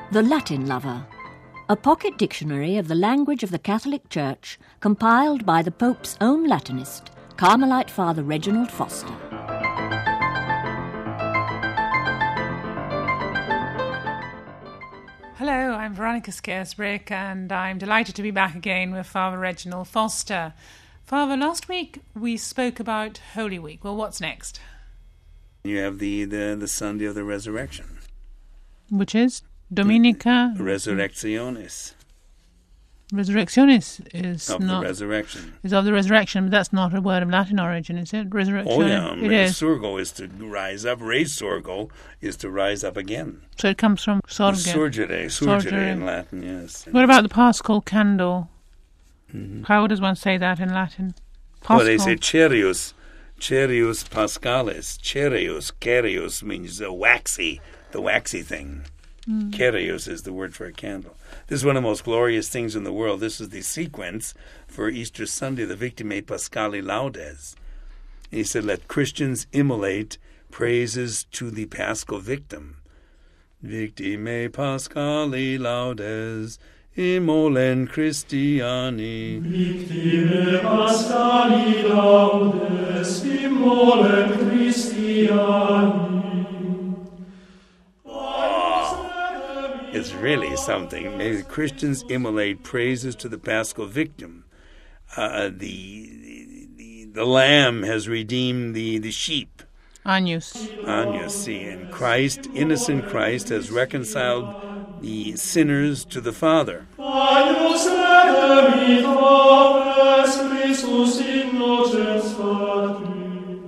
The Latin Lover, a pocket dictionary of the language of the Catholic Church compiled by the Pope's own Latinist, Carmelite Father Reginald Foster. Hello, I'm Veronica Scaresbrick, and I'm delighted to be back again with Father Reginald Foster. Father, last week we spoke about Holy Week. Well, what's next? You have the Sunday of the Resurrection. Which is? Dominica? Resurrectionis. Resurrectionis is of not... the resurrection. Is of the resurrection, but that's not a word of Latin origin, is it? Resurrection. Oh, yeah. It is. Surgo is to rise up. Resurgo is to rise up again. So it comes from sorge. Surgere in Latin, yes. What about the Paschal candle? Mm-hmm. How does one say that in Latin? Paschal. Well, they say Cerius Paschalis. Cerius means the waxy thing. Cerius is the word for a candle. This is one of the most glorious things in the world. This is the sequence for Easter Sunday, the Victimae Paschali Laudes. And he said, let Christians immolate praises to the Paschal victim. Victimae Paschali Laudes, immolen Christiani. Victimae Paschali Laudes, immolen Christiani. It's really something. Maybe the Christians immolate praises to the Paschal victim. The lamb has redeemed the sheep. Agnus, see. And Christ, innocent Christ, has reconciled the sinners to the Father. Agnus redemit omnes Christus innocens Patri,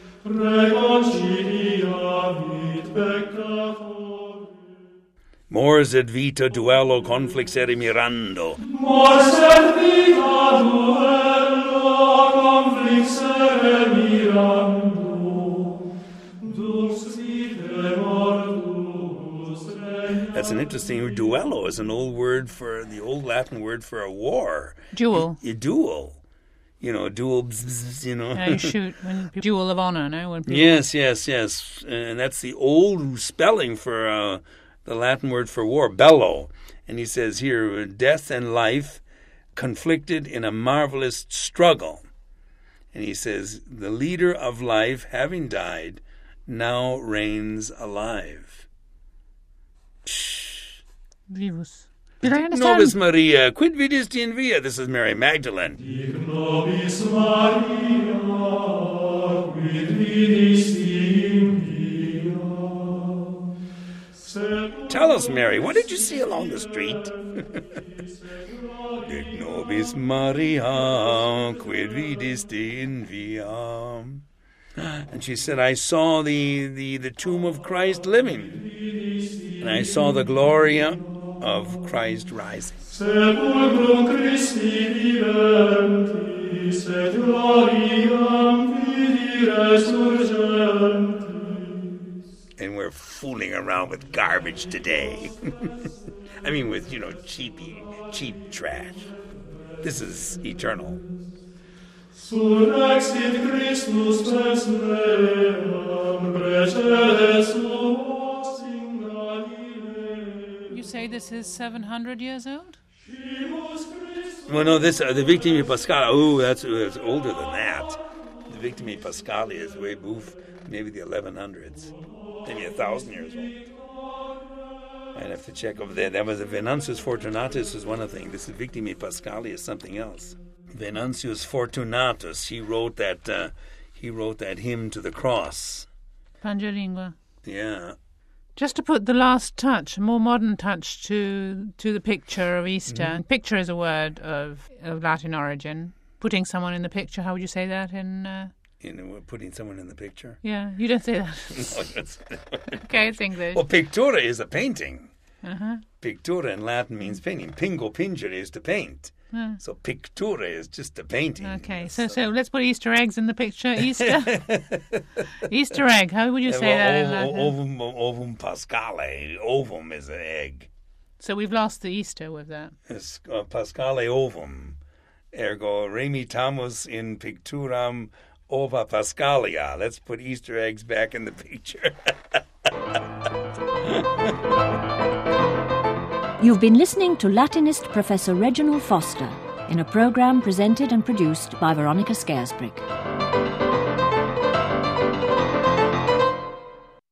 reconciliavit peccator. Mors et vita duello conflix ere mirando. Mors et vita duello conflix ere mirando. Dux ite mortus regna. That's an interesting. Duello is an old Latin word for a war. Duel. A duel. Duel, Yeah, you shoot. Duel of honor, no? When people... Yes. And that's the old spelling for the Latin word for war, bello. And he says here, death and life conflicted in a marvelous struggle. And he says, the leader of life, having died, now reigns alive. Vivus. Did I understand? Nobis Maria, quid vidisti in via? This is Mary Magdalene. Nobis Maria, quid vidisti in via. Tell us, Mary, what did you see along the street? Dic nobis Maria, quid vidisti in via. And she said, I saw the tomb of Christ living, and I saw the gloria of Christ rising. Sepulchrum Christi viventis, et gloriam vidi resurgentis. And we're fooling around with garbage today. I mean, with, cheap trash. This is eternal. Surrexit Christus pes meam, precede suos in Galilee. You say this is 700 years old? Well, no, the Victimae Paschali. Oh, that's older than that. The Victimae Paschali is way maybe the 1100s. Maybe 1,000 years old. I'd have to check over there. That was a Venantius Fortunatus is one thing. This is Victimae Paschali is something else. Venantius Fortunatus, he wrote that hymn to the cross. Pangelingua. Yeah. Just to put the last touch, a more modern touch to the picture of Easter. Mm-hmm. And picture is a word of Latin origin. Putting someone in the picture, how would you say that in... putting someone in the picture? Yeah, you don't say that. No, that's... Okay, it's English. Well, pictura is a painting. Uh-huh. Pictura in Latin means painting. Pingo pingere is to paint. So pictura is just a painting. Okay, so let's put Easter eggs in the picture. Easter Easter egg, how would you say that in Latin? Ovum Paschale. Ovum is an egg. So we've lost the Easter with that. It's Paschale ovum. Ergo remitamus in picturam ova Paschalia. Let's put Easter eggs back in the picture. You've been listening to Latinist Professor Reginald Foster in a programme presented and produced by Veronica Scaresbrick.